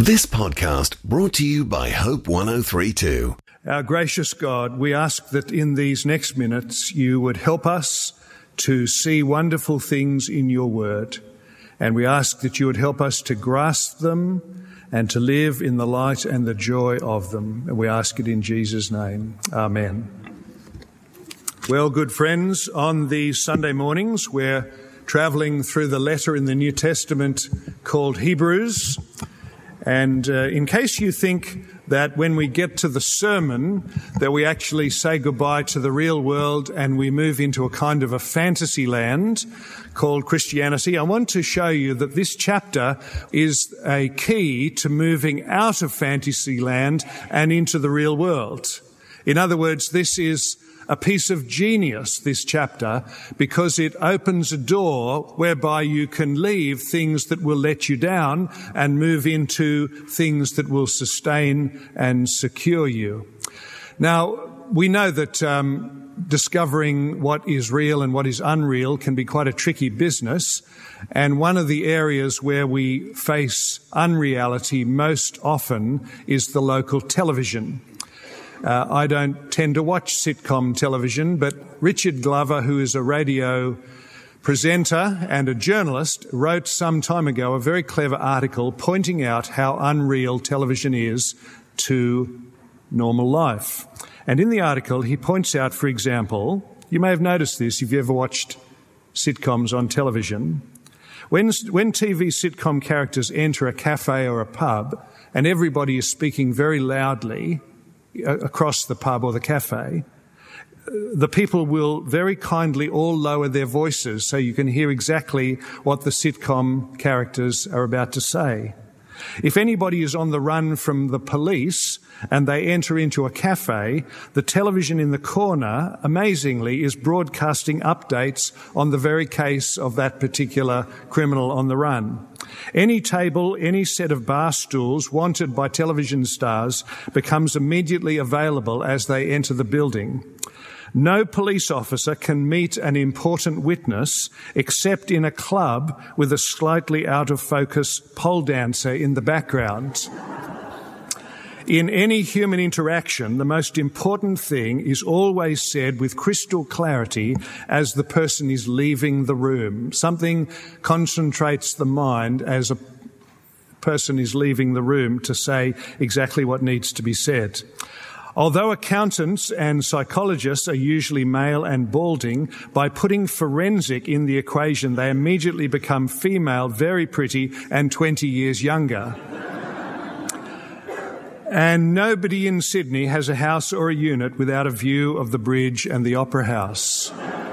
This podcast brought to you by Hope 103.2. Our gracious God, we ask that in these next minutes you would help us to see wonderful things in your word. And we ask that you would help us to grasp them and to live in the light and the joy of them. And we ask it in Jesus' name. Amen. Well, good friends, on these Sunday mornings we're travelling through the letter in the New Testament called Hebrews. And in case you think that when we get to the sermon that we actually say goodbye to the real world and we move into a kind of a fantasy land called Christianity, I want to show you that this chapter is a key to moving out of fantasy land and into the real world. In other words, this is a piece of genius, this chapter, because it opens a door whereby you can leave things that will let you down and move into things that will sustain and secure you. Now, we know that discovering what is real and what is unreal can be quite a tricky business. And one of the areas where we face unreality most often is the local television. I don't tend to watch sitcom television, but Richard Glover, who is a radio presenter and a journalist, wrote some time ago a very clever article pointing out how unreal television is to normal life. And in the article, he points out, for example, you may have noticed this if you ever watched sitcoms on television. When TV sitcom characters enter a cafe or a pub and everybody is speaking very loudly across the pub or the cafe, the people will very kindly all lower their voices so you can hear exactly what the sitcom characters are about to say. If anybody is on the run from the police and they enter into a cafe, the television in the corner, amazingly, is broadcasting updates on the very case of that particular criminal on the run. Any table, any set of bar stools wanted by television stars becomes immediately available as they enter the building. No police officer can meet an important witness except in a club with a slightly out of focus pole dancer in the background. In any human interaction, the most important thing is always said with crystal clarity as the person is leaving the room. Something concentrates the mind as a person is leaving the room to say exactly what needs to be said. Although accountants and psychologists are usually male and balding, by putting forensic in the equation, they immediately become female, very pretty, and 20 years younger. And nobody in Sydney has a house or a unit without a view of the bridge and the Opera House.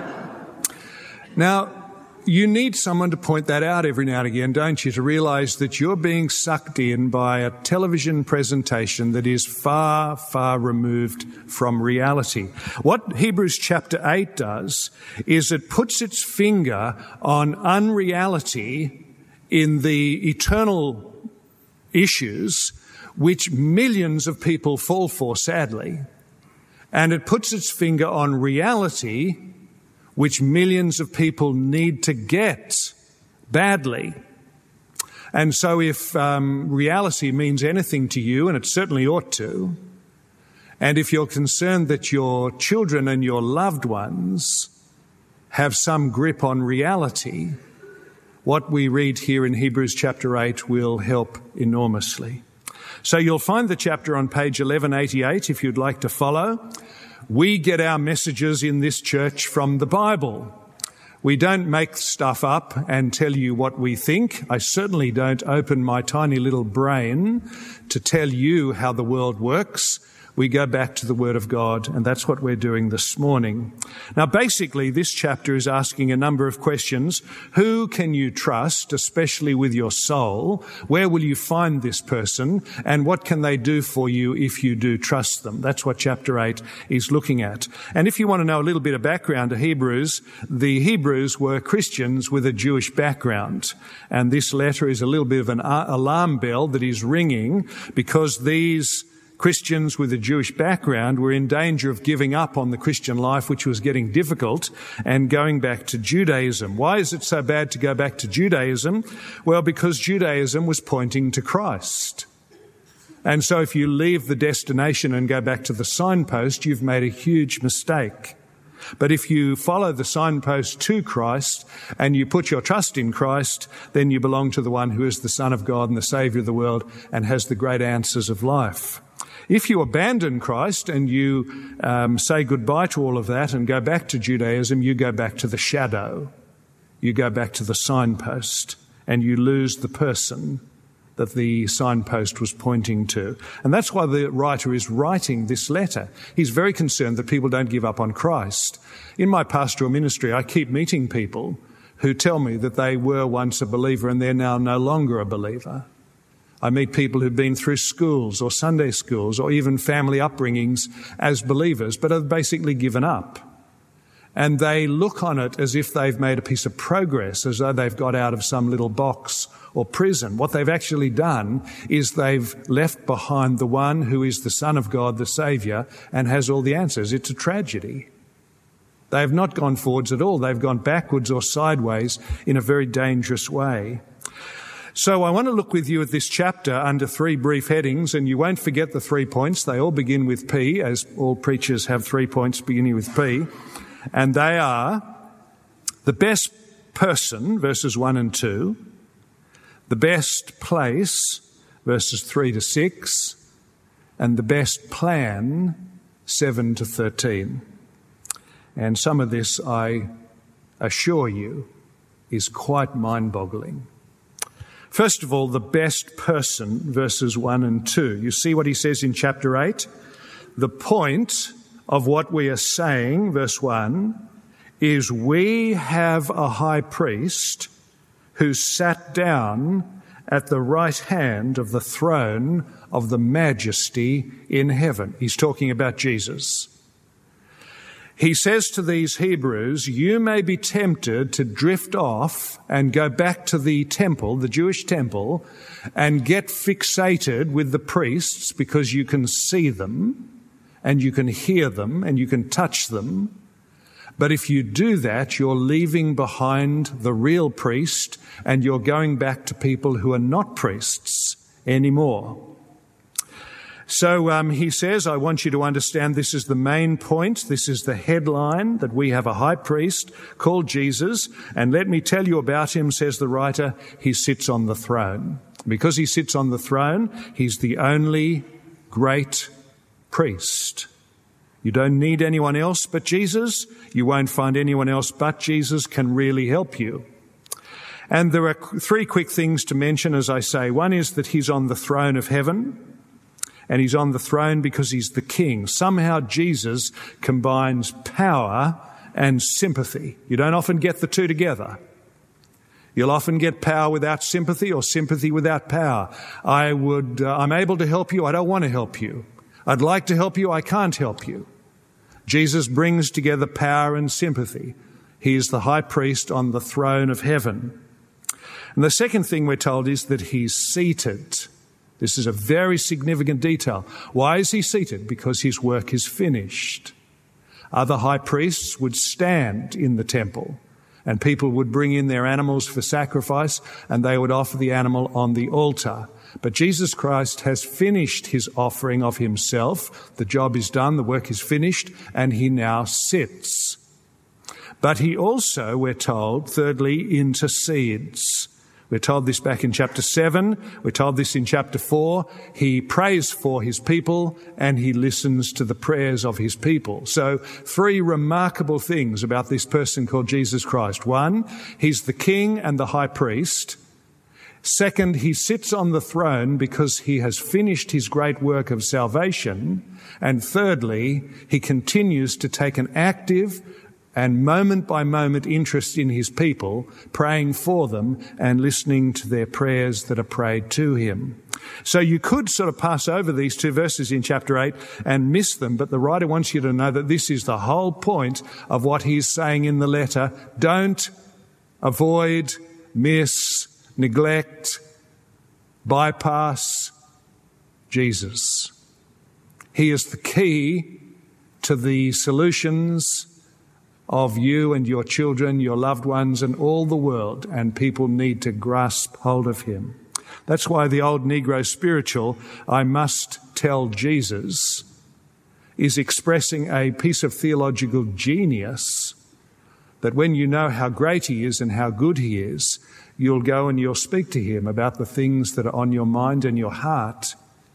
Now, you need someone to point that out every now and again, don't you, to realise that you're being sucked in by a television presentation that is far, far removed from reality. What Hebrews chapter 8 does is it puts its finger on unreality in the eternal issues which millions of people fall for, sadly. And it puts its finger on reality which millions of people need to get badly. And so if reality means anything to you, and it certainly ought to, and if you're concerned that your children and your loved ones have some grip on reality, what we read here in Hebrews chapter 8 will help enormously. So you'll find the chapter on page 1188 if you'd like to follow. We get our messages in this church from the Bible. We don't make stuff up and tell you what we think. I certainly don't open my tiny little brain to tell you how the world works. We go back to the Word of God, and that's what we're doing this morning. Now, basically, this chapter is asking a number of questions. Who can you trust, especially with your soul? Where will you find this person? And what can they do for you if you do trust them? That's what chapter 8 is looking at. And if you want to know a little bit of background to Hebrews, the Hebrews were Christians with a Jewish background. And this letter is a little bit of an alarm bell that is ringing because these Christians with a Jewish background were in danger of giving up on the Christian life, which was getting difficult, and going back to Judaism. Why is it so bad to go back to Judaism? Well, because Judaism was pointing to Christ. And so if you leave the destination and go back to the signpost, you've made a huge mistake. But if you follow the signpost to Christ and you put your trust in Christ, then you belong to the one who is the Son of God and the Saviour of the world and has the great answers of life. If you abandon Christ and you say goodbye to all of that and go back to Judaism, you go back to the shadow. You go back to the signpost and you lose the person that the signpost was pointing to. And that's why the writer is writing this letter. He's very concerned that people don't give up on Christ. In my pastoral ministry, I keep meeting people who tell me that they were once a believer and they're now no longer a believer. I meet people who've been through schools or Sunday schools or even family upbringings as believers, but have basically given up. And they look on it as if they've made a piece of progress, as though they've got out of some little box or prison. What they've actually done is they've left behind the one who is the Son of God, the Saviour, and has all the answers. It's a tragedy. They have not gone forwards at all. They've gone backwards or sideways in a very dangerous way. So I want to look with you at this chapter under 3 brief headings, and you won't forget the 3 points. They all begin with P, as all preachers have 3 points beginning with P. And they are the best person, verses 1 and 2, the best place, verses 3 to 6, and the best plan, 7 to 13. And some of this, I assure you, is quite mind-boggling. First of all, the best person, verses 1 and 2. You see what he says in chapter 8? The point of what we are saying, verse 1, is we have a high priest who sat down at the right hand of the throne of the majesty in heaven. He's talking about Jesus. He says to these Hebrews, you may be tempted to drift off and go back to the temple, the Jewish temple, and get fixated with the priests because you can see them and you can hear them and you can touch them. But if you do that, you're leaving behind the real priest and you're going back to people who are not priests anymore. So he says, I want you to understand this is the main point. This is the headline, that we have a high priest called Jesus. And let me tell you about him, says the writer, he sits on the throne. Because he sits on the throne, he's the only great priest. You don't need anyone else but Jesus. You won't find anyone else but Jesus can really help you. And there are 3 quick things to mention, as I say. One is that he's on the throne of heaven. And he's on the throne because he's the king. Somehow Jesus combines power and sympathy. You don't often get the two together. You'll often get power without sympathy or sympathy without power. I'm able to help you. I don't want to help you. I'd like to help you. I can't help you. Jesus brings together power and sympathy. He is the high priest on the throne of heaven. And the second thing we're told is that he's seated. This is a very significant detail. Why is he seated? Because his work is finished. Other high priests would stand in the temple and people would bring in their animals for sacrifice and they would offer the animal on the altar. But Jesus Christ has finished his offering of himself. The job is done, the work is finished, and he now sits. But he also, we're told, thirdly, intercedes. We're told this back in chapter 7. We're told this in chapter 4. He prays for his people and he listens to the prayers of his people. So 3 remarkable things about this person called Jesus Christ. 1, he's the king and the high priest. 2nd, he sits on the throne because he has finished his great work of salvation. And thirdly, he continues to take an active and moment-by-moment interest in his people, praying for them and listening to their prayers that are prayed to him. So you could sort of pass over these 2 verses in chapter 8 and miss them, but the writer wants you to know that this is the whole point of what he's saying in the letter. Don't avoid, miss, neglect, bypass Jesus. He is the key to the solutions of you and your children, your loved ones, and all the world, and people need to grasp hold of him. That's why the old Negro spiritual, I must tell Jesus, is expressing a piece of theological genius that when you know how great he is and how good he is, you'll go and you'll speak to him about the things that are on your mind and your heart,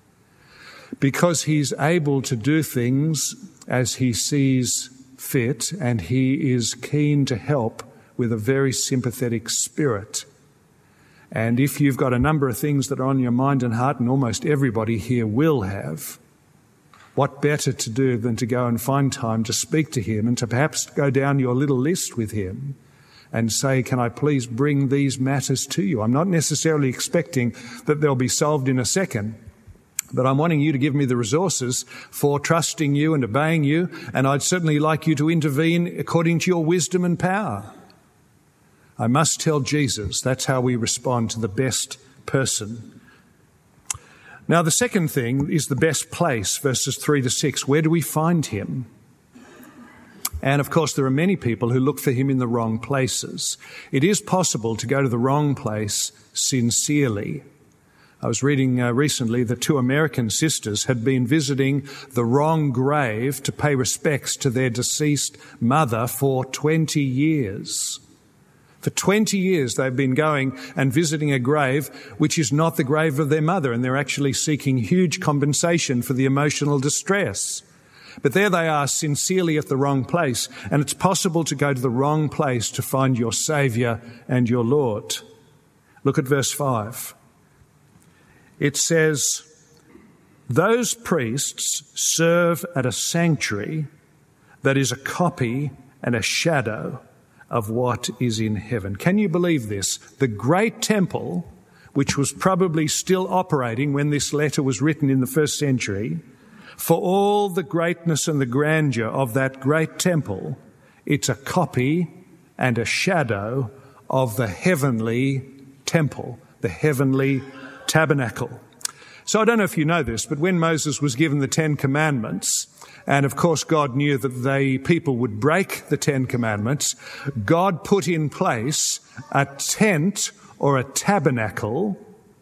because he's able to do things as he sees fit, and he is keen to help with a very sympathetic spirit. And if you've got a number of things that are on your mind and heart, and almost everybody here will have, what better to do than to go and find time to speak to him and to perhaps go down your little list with him and say, can I please bring these matters to you? I'm not necessarily expecting that they'll be solved in a second, but I'm wanting you to give me the resources for trusting you and obeying you, and I'd certainly like you to intervene according to your wisdom and power. I must tell Jesus. That's how we respond to the best person. Now, the second thing is the best place, verses 3 to 6. Where do we find him? And, of course, there are many people who look for him in the wrong places. It is possible to go to the wrong place sincerely. I was reading recently that 2 American sisters had been visiting the wrong grave to pay respects to their deceased mother for 20 years. For 20 years they've been going and visiting a grave which is not the grave of their mother, and they're actually seeking huge compensation for the emotional distress. But there they are, sincerely at the wrong place, and it's possible to go to the wrong place to find your Saviour and your Lord. Look at verse 5. It says, those priests serve at a sanctuary that is a copy and a shadow of what is in heaven. Can you believe this? The great temple, which was probably still operating when this letter was written in the first century, for all the greatness and the grandeur of that great temple, it's a copy and a shadow of the heavenly temple, the heavenly tabernacle. So I don't know if you know this, but when Moses was given the 10 Commandments, and of course God knew that the people would break the 10 Commandments, God put in place a tent or a tabernacle,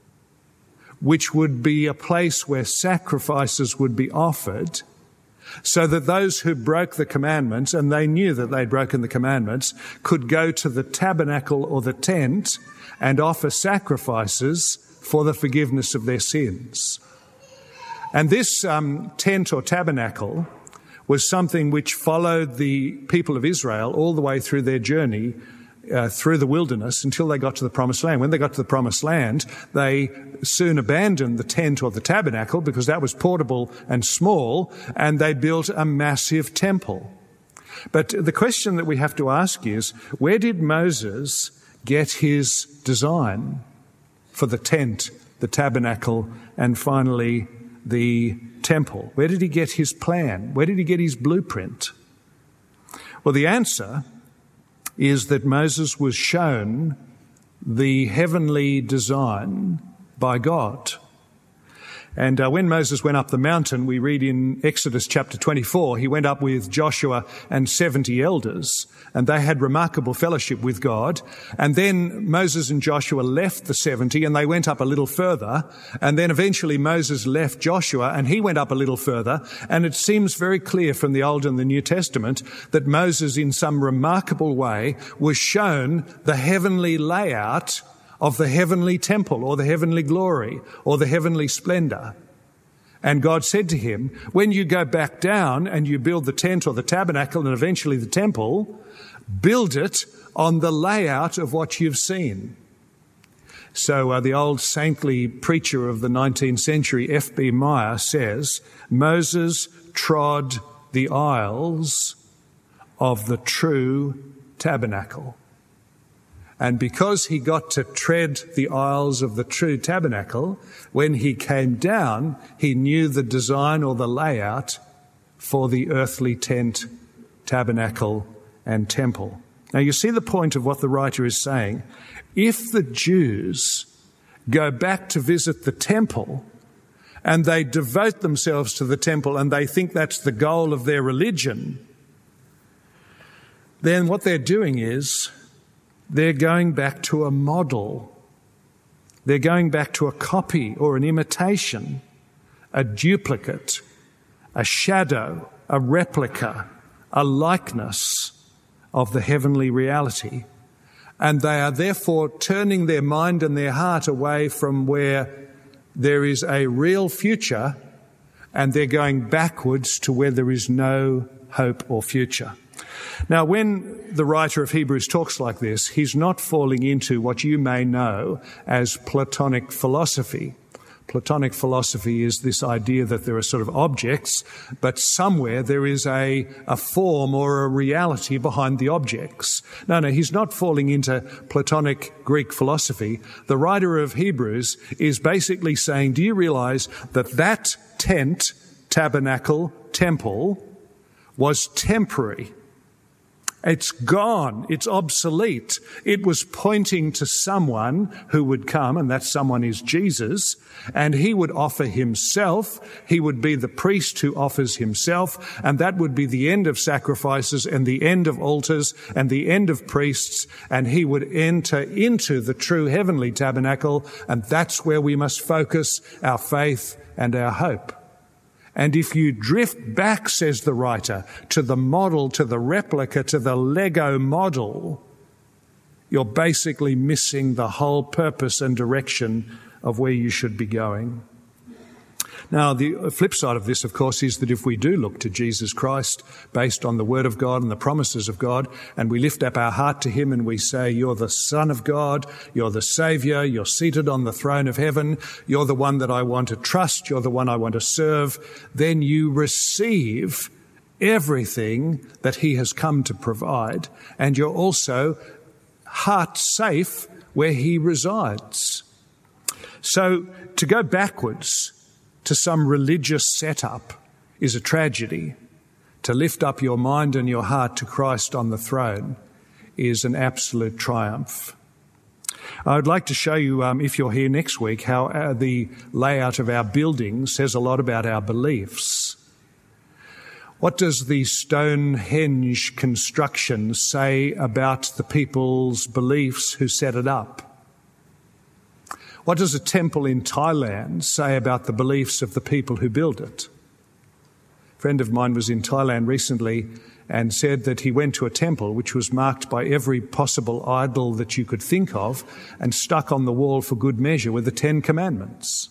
which would be a place where sacrifices would be offered, so that those who broke the commandments, and they knew that they'd broken the commandments, could go to the tabernacle or the tent and offer sacrifices for the forgiveness of their sins. And this tent or tabernacle was something which followed the people of Israel all the way through their journey through the wilderness until they got to the Promised Land. When they got to the Promised Land, they soon abandoned the tent or the tabernacle because that was portable and small, and they built a massive temple. But the question that we have to ask is, where did Moses get his design for the tent, the tabernacle, and finally the temple? Where did he get his plan? Where did he get his blueprint? Well, the answer is that Moses was shown the heavenly design by God. And when Moses went up the mountain, we read in Exodus chapter 24, he went up with Joshua and 70 elders, and they had remarkable fellowship with God. And then Moses and Joshua left the 70 and they went up a little further. And then eventually Moses left Joshua and he went up a little further. And it seems very clear from the Old and the New Testament that Moses in some remarkable way was shown the heavenly layout of the heavenly temple or the heavenly glory or the heavenly splendor. And God said to him, when you go back down and you build the tent or the tabernacle and eventually the temple, build it on the layout of what you've seen. So the old saintly preacher of the 19th century, F.B. Meyer, says, Moses trod the aisles of the true tabernacle. And because he got to tread the aisles of the true tabernacle, when he came down, he knew the design or the layout for the earthly tent, tabernacle, and temple. Now, you see the point of what the writer is saying. If the Jews go back to visit the temple and they devote themselves to the temple and they think that's the goal of their religion, then what they're doing is they're going back to a model. They're going back to a copy or an imitation, a duplicate, a shadow, a replica, a likeness of the heavenly reality. And they are therefore turning their mind and their heart away from where there is a real future, and they're going backwards to where there is no hope or future. Now, when the writer of Hebrews talks like this, he's not falling into what you may know as Platonic philosophy. Platonic philosophy is this idea that there are sort of objects, but somewhere there is a form or a reality behind the objects. No, he's not falling into Platonic Greek philosophy. The writer of Hebrews is basically saying, do you realize that tent, tabernacle, temple was temporary? It's gone. It's obsolete. It was pointing to someone who would come, and that someone is Jesus, and he would offer himself. He would be the priest who offers himself, and that would be the end of sacrifices and the end of altars and the end of priests, and he would enter into the true heavenly tabernacle, and that's where we must focus our faith and our hope. And if you drift back, says the writer, to the model, to the replica, to the Lego model, you're basically missing the whole purpose and direction of where you should be going. Now, the flip side of this, of course, is that if we do look to Jesus Christ based on the Word of God and the promises of God, and we lift up our heart to him and we say, you're the Son of God, you're the Saviour, you're seated on the throne of heaven, you're the one that I want to trust, you're the one I want to serve, then you receive everything that he has come to provide, and you're also heart safe where he resides. So to go backwards to some religious setup is a tragedy. To lift up your mind and your heart to Christ on the throne is an absolute triumph. I would like to show you, if you're here next week, how the layout of our building says a lot about our beliefs. What does the Stonehenge construction say about the people's beliefs who set it up? What does a temple in Thailand say about the beliefs of the people who build it? A friend of mine was in Thailand recently and said that he went to a temple which was marked by every possible idol that you could think of and stuck on the wall for good measure with the 10 Commandments.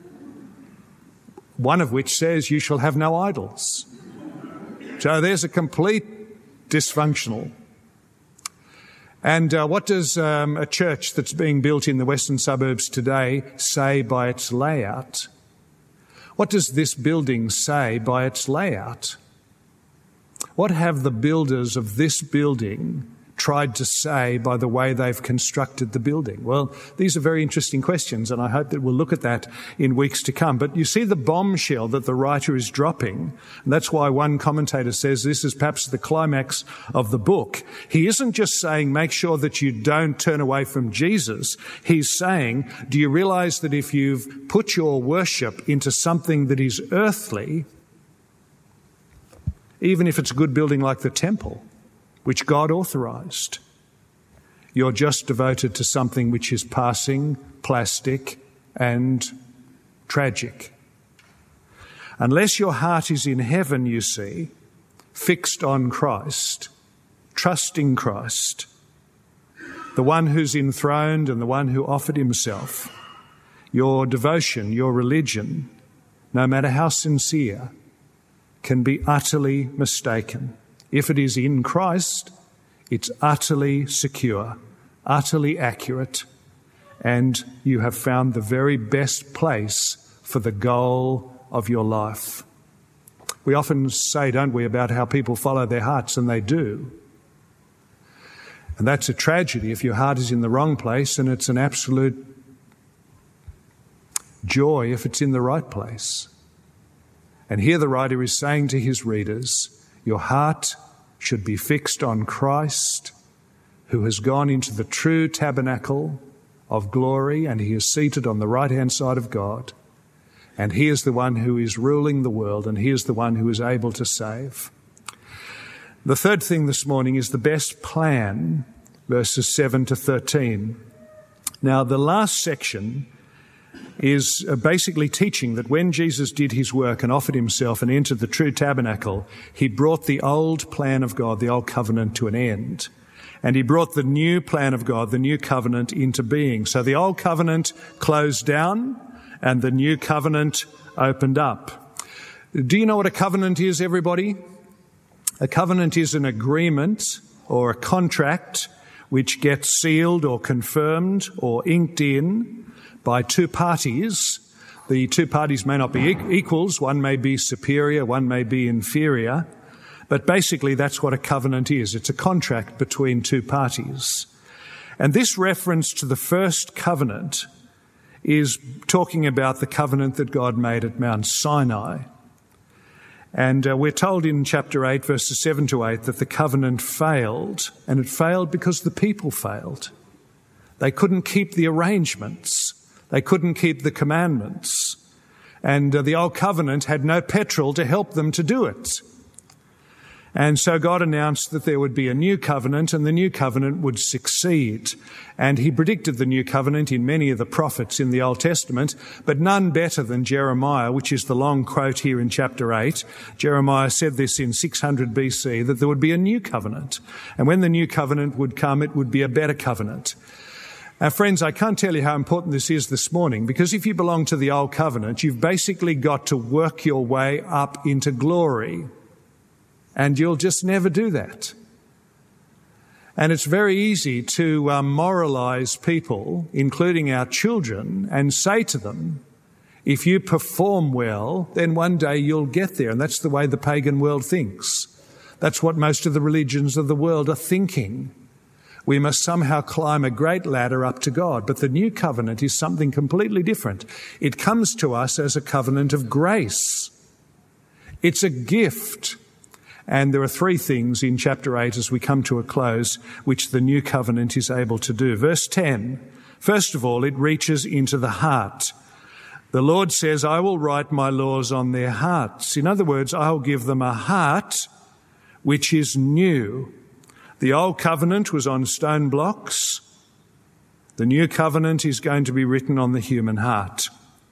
One of which says, you shall have no idols. So there's a complete dysfunctional. And what does a church that's being built in the western suburbs today say by its layout? What does this building say by its layout? What have the builders of this building tried to say by the way they've constructed the building? Well, these are very interesting questions, and I hope that we'll look at that in weeks to come. But you see the bombshell that the writer is dropping, and that's why one commentator says this is perhaps the climax of the book. He isn't just saying, make sure that you don't turn away from Jesus. He's saying, do you realize that if you've put your worship into something that is earthly, even if it's a good building like the temple, which God authorized, you're just devoted to something which is passing, plastic, and tragic. Unless your heart is in heaven, you see, fixed on Christ, trusting Christ, the one who's enthroned and the one who offered himself, your devotion, your religion, no matter how sincere, can be utterly mistaken. If it is in Christ, it's utterly secure, utterly accurate, and you have found the very best place for the goal of your life. We often say, don't we, about how people follow their hearts, and they do. And that's a tragedy if your heart is in the wrong place, and it's an absolute joy if it's in the right place. And here the writer is saying to his readers, your heart should be fixed on Christ, who has gone into the true tabernacle of glory, and he is seated on the right-hand side of God. And he is the one who is ruling the world, and he is the one who is able to save. The third thing this morning is the best plan, verses 7 to 13. Now, the last section is basically teaching that when Jesus did his work and offered himself and entered the true tabernacle, he brought the old plan of God, the old covenant, to an end. And he brought the new plan of God, the new covenant, into being. So the old covenant closed down and the new covenant opened up. Do you know what a covenant is, everybody? A covenant is an agreement or a contract which gets sealed or confirmed or inked in by two parties. The two parties may not be equals. One may be superior, one may be inferior. But basically that's what a covenant is. It's a contract between two parties. And this reference to the first covenant is talking about the covenant that God made at Mount Sinai. And we're told in chapter 8, verses 7 to 8, that the covenant failed, and it failed because the people failed. They couldn't keep the arrangements. They couldn't keep the commandments. And the old covenant had no petrol to help them to do it. And so God announced that there would be a new covenant, and the new covenant would succeed. And he predicted the new covenant in many of the prophets in the Old Testament, but none better than Jeremiah, which is the long quote here in chapter 8. Jeremiah said this in 600 BC, that there would be a new covenant. And when the new covenant would come, it would be a better covenant. Friends, I can't tell you how important this is this morning, because if you belong to the old covenant, you've basically got to work your way up into glory. And you'll just never do that. And it's very easy to moralize people, including our children, and say to them, if you perform well, then one day you'll get there. And that's the way the pagan world thinks. That's what most of the religions of the world are thinking. We must somehow climb a great ladder up to God. But the new covenant is something completely different. It comes to us as a covenant of grace. It's a gift. And there are three things in chapter 8 as we come to a close which the new covenant is able to do. Verse 10, first of all, it reaches into the heart. The Lord says, I will write my laws on their hearts. In other words, I'll give them a heart which is new. The old covenant was on stone blocks. The new covenant is going to be written on the human heart.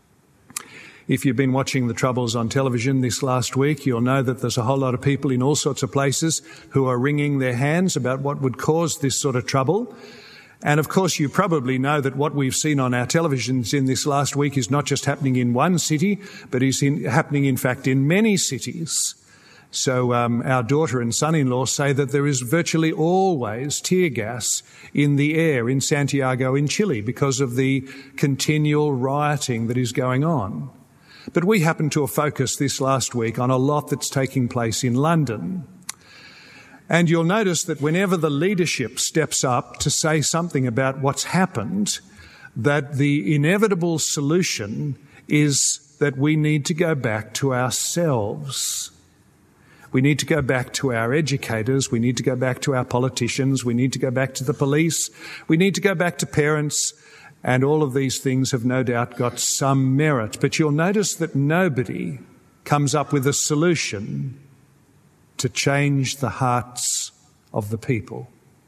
If you've been watching the Troubles on television this last week, you'll know that there's a whole lot of people in all sorts of places who are wringing their hands about what would cause this sort of trouble. And of course, you probably know that what we've seen on our televisions in this last week is not just happening in one city, but is happening, in fact, in many cities. So our daughter and son-in-law say that there is virtually always tear gas in the air in Santiago in Chile because of the continual rioting that is going on. But we happened to have focused this last week on a lot that's taking place in London. And you'll notice that whenever the leadership steps up to say something about what's happened, that the inevitable solution is that we need to go back to ourselves. We need to go back to our educators. We need to go back to our politicians. We need to go back to the police. We need to go back to parents. And all of these things have no doubt got some merit. But you'll notice that nobody comes up with a solution to change the hearts of the people.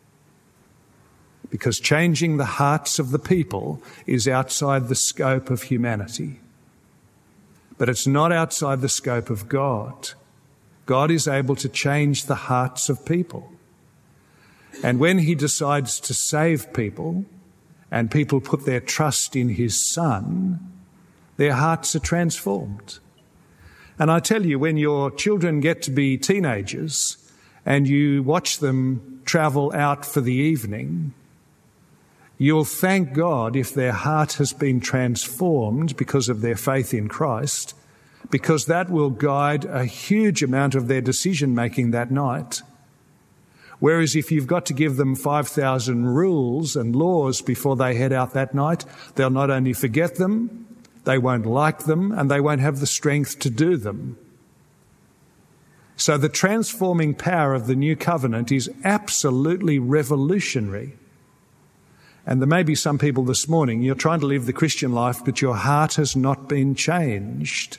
Because changing the hearts of the people is outside the scope of humanity. But it's not outside the scope of God. God is able to change the hearts of people. And when he decides to save people, and people put their trust in his Son, their hearts are transformed. And I tell you, when your children get to be teenagers and you watch them travel out for the evening, you'll thank God if their heart has been transformed because of their faith in Christ, because that will guide a huge amount of their decision-making that night. Whereas if you've got to give them 5,000 rules and laws before they head out that night, they'll not only forget them, they won't like them, and they won't have the strength to do them. So the transforming power of the new covenant is absolutely revolutionary. And there may be some people this morning, you're trying to live the Christian life, but your heart has not been changed.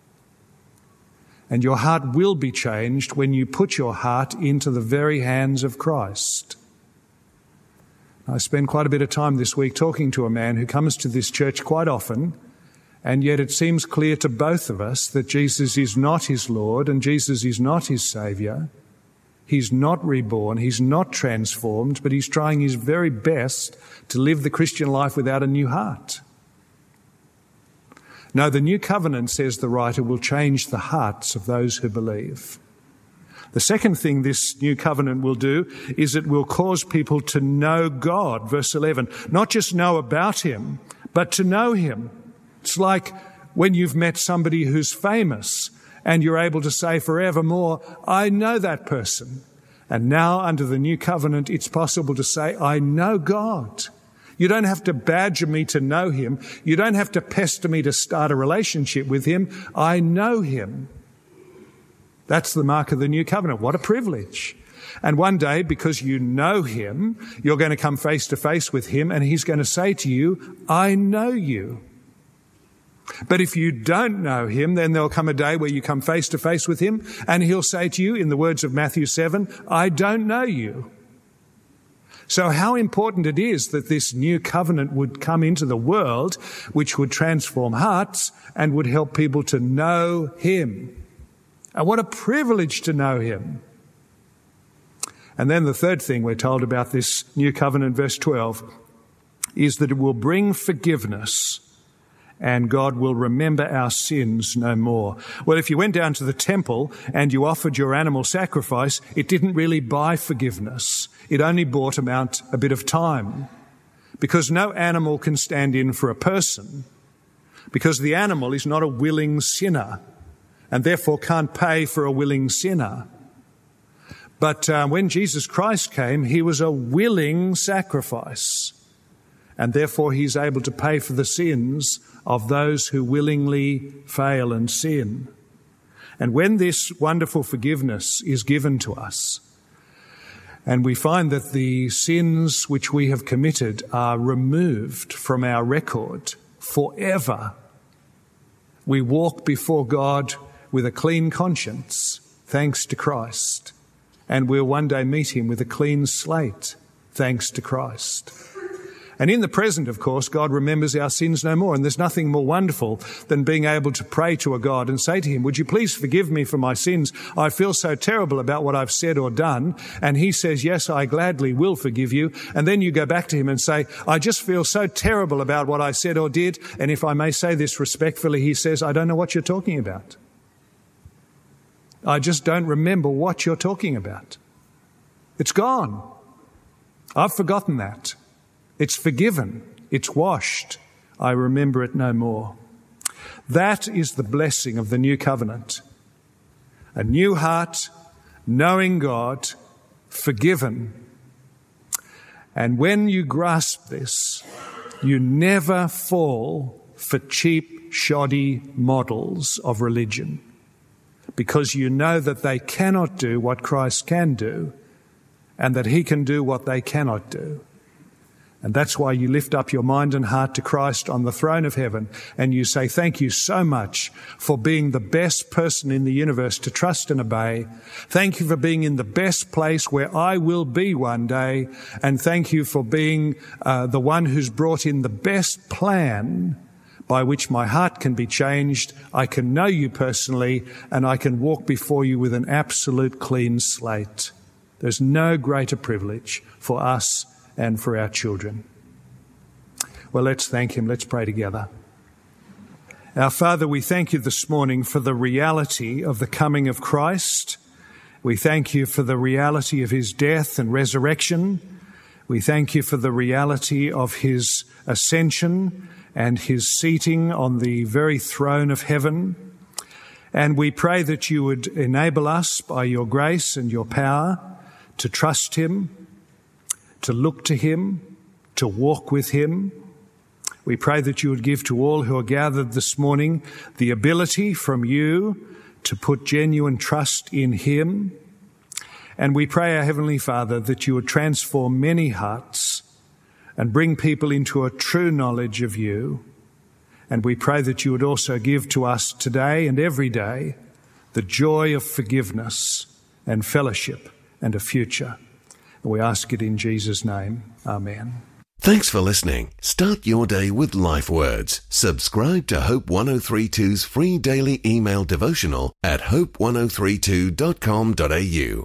And your heart will be changed when you put your heart into the very hands of Christ. I spend quite a bit of time this week talking to a man who comes to this church quite often, and yet it seems clear to both of us that Jesus is not his Lord and Jesus is not his Saviour. He's not reborn, he's not transformed, but he's trying his very best to live the Christian life without a new heart. No, the new covenant, says the writer, will change the hearts of those who believe. The second thing this new covenant will do is it will cause people to know God. Verse 11, not just know about him, but to know him. It's like when you've met somebody who's famous and you're able to say forevermore, I know that person. And now under the new covenant, it's possible to say, I know God. You don't have to badger me to know him. You don't have to pester me to start a relationship with him. I know him. That's the mark of the new covenant. What a privilege. And one day, because you know him, you're going to come face to face with him and he's going to say to you, I know you. But if you don't know him, then there'll come a day where you come face to face with him and he'll say to you, in the words of Matthew 7, I don't know you. So how important it is that this new covenant would come into the world, which would transform hearts and would help people to know him. And what a privilege to know him. And then the third thing we're told about this new covenant, verse 12, is that it will bring forgiveness and God will remember our sins no more. Well, if you went down to the temple and you offered your animal sacrifice, it didn't really buy forgiveness. It only bought about a bit of time, because no animal can stand in for a person, because the animal is not a willing sinner and therefore can't pay for a willing sinner. But when Jesus Christ came, he was a willing sacrifice, and therefore he's able to pay for the sins of those who willingly fail and sin. And when this wonderful forgiveness is given to us, and we find that the sins which we have committed are removed from our record forever, we walk before God with a clean conscience, thanks to Christ. And we'll one day meet him with a clean slate, thanks to Christ. And in the present, of course, God remembers our sins no more. And there's nothing more wonderful than being able to pray to a God and say to him, would you please forgive me for my sins? I feel so terrible about what I've said or done. And he says, yes, I gladly will forgive you. And then you go back to him and say, I just feel so terrible about what I said or did. And if I may say this respectfully, he says, I don't know what you're talking about. I just don't remember what you're talking about. It's gone. I've forgotten that. It's forgiven. It's washed. I remember it no more. That is the blessing of the new covenant. A new heart, knowing God, forgiven. And when you grasp this, you never fall for cheap, shoddy models of religion, because you know that they cannot do what Christ can do, and that he can do what they cannot do. And that's why you lift up your mind and heart to Christ on the throne of heaven and you say, thank you so much for being the best person in the universe to trust and obey. Thank you for being in the best place where I will be one day. And thank you for being the one who's brought in the best plan by which my heart can be changed. I can know you personally and I can walk before you with an absolute clean slate. There's no greater privilege for us and for our children. Well, let's thank him. Let's pray together. Our Father, we thank you this morning for the reality of the coming of Christ. We thank you for the reality of his death and resurrection. We thank you for the reality of his ascension and his seating on the very throne of heaven. And we pray that you would enable us by your grace and your power to trust him, to look to him, to walk with him. We pray that you would give to all who are gathered this morning the ability from you to put genuine trust in him. And we pray, our Heavenly Father, that you would transform many hearts and bring people into a true knowledge of you. And we pray that you would also give to us today and every day the joy of forgiveness and fellowship and a future. We ask it in Jesus' name. Amen. Thanks for listening. Start your day with Life Words. Subscribe to Hope 1032's free daily email devotional at hope1032.com.au.